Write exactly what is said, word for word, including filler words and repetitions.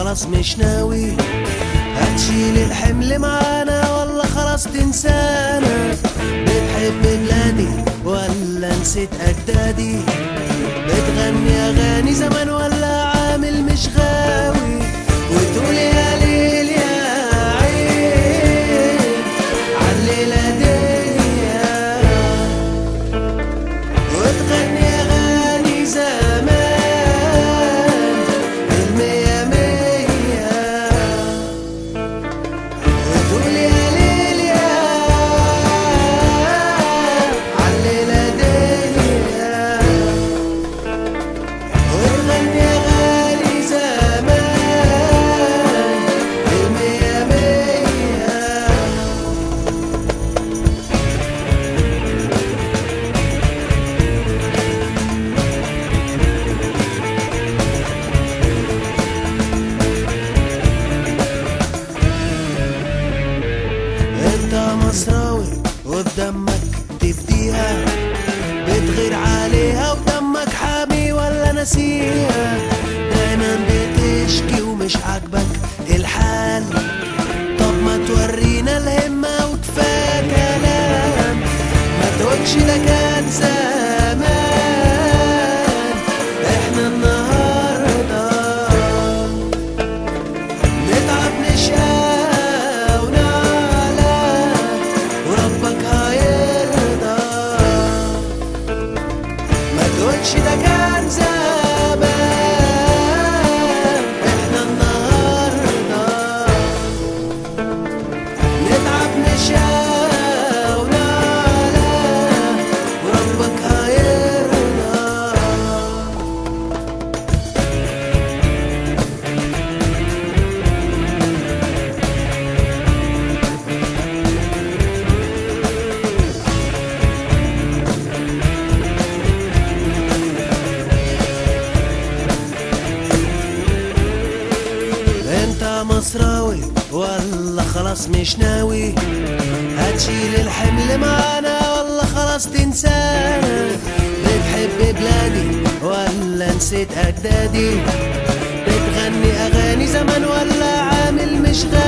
خلاص مش ناوي هتشيل الحمل معانا ولا خلاص تنسانا؟ بتحب بلادي ولا نسيت أجدادي؟ بتغني أغاني زمان ولا عامل مش غاوي؟ وتقول يا ليل يا عين عالليلة دي، وتغني أغاني زمان المية مية، وتقول يا ليل يا عالليلة دي، وتغني أغاني زمان المية مية. انت مصراوي وبدمك تفديها، بتغير عليها ودمك حامي ولا نسيها؟ دايما بتشكي ومش عاجبك الحال، طب ما تورينا الهمة وكفاية كلام، ما تقولش ده كان زمان، احنا النهارده نتعب نشقى ونعلى وربك هيرضى، ما تقولش ده كان زمان، احنا النهارده نتعب نشقى ونعلى وربك هيرضى. انت مصراوي ولا خلاص مش ناوي هتشيل الحمل معانا ولا خلاص تنسانا؟ بتحب بلادي ولا نسيت أجدادي؟ بتغني أغاني زمان ولا عامل مش غاوي؟